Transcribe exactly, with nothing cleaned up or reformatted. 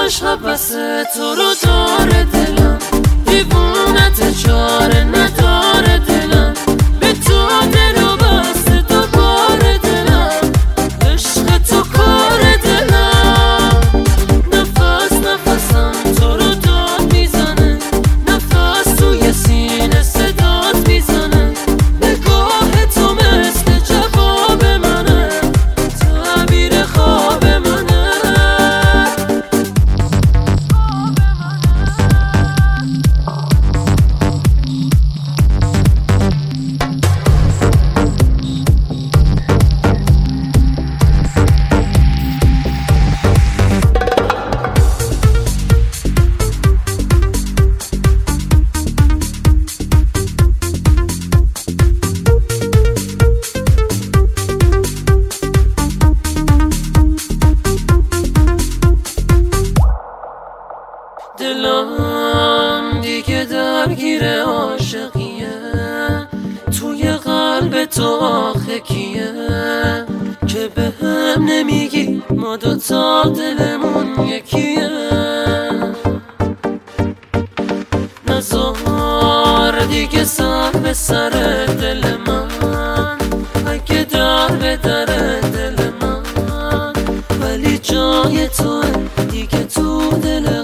عشق بس تو رو داره دلم، دیوونت چاره نداره دلم، به تو دل و بسته دوباره دلم، عشق تو کار دلم. نفس نفسم تو رو داد میزنه، نفس توی سینه صدات میزنه، نگاه تو مثل جواب منه، تعبیر خواب منه. دلم دیگه درگیر عاشقیه، توی قلب تو آخه کیه که به هم نمیگی ما دوتا دلمون یکیه. نزار دیگه سر به سر دل من، اگه در به در دل من، ولی جای تو دیگه تو دل